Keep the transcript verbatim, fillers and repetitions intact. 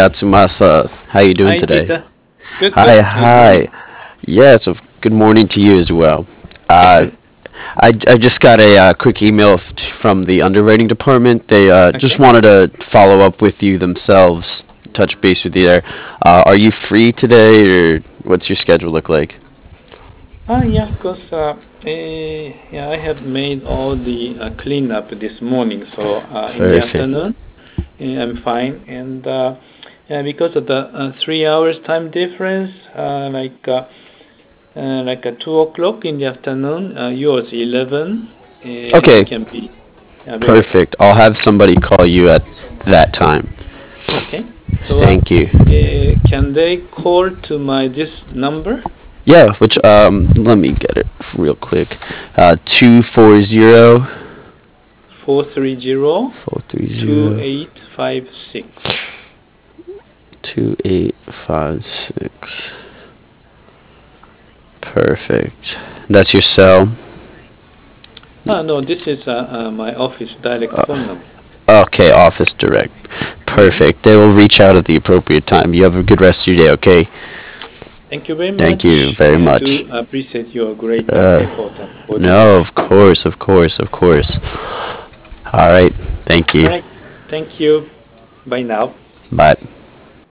Atsumasa. How you doing Hi, today? Peter. Good, Hi, good. Good hi. morning. Yes, of good morning to you as well. Uh, I, I just got a uh, quick email f- from the underwriting department. They uh, just Okay. wanted to follow up with you themselves, touch base with you there. Uh, are you free today, or what's your schedule look like? Ah, yeah, because uh, eh, yeah, I have made all the uh, cleanup this morning. So uh, in the Perfect. afternoon, eh, I'm fine. And uh, yeah, because of the uh, three hours time difference, uh, like uh, uh, like at two o'clock in the afternoon, uh, yours eleven. Uh, I Okay, can be available. perfect. I'll have somebody call you at that time. Okay. So uh, Thank you. uh, can they call to my this number? Yeah, which um, let me get it real quick. Uh, two four zero Four three zero four three two zero eight five six. two eight five six. Perfect. That's your cell. Ah, no, this is uh, uh, my office direct phone number. Okay, Office Direct. Mm-hmm. Perfect. They will reach out at the appropriate time. You have a good rest of your day, okay? Thank you very Thank much. you very I much. do appreciate your great uh, Uh, effort and no, coordination. of course, of course, of course. All right. Thank All you. right. Thank you. Bye now. Bye.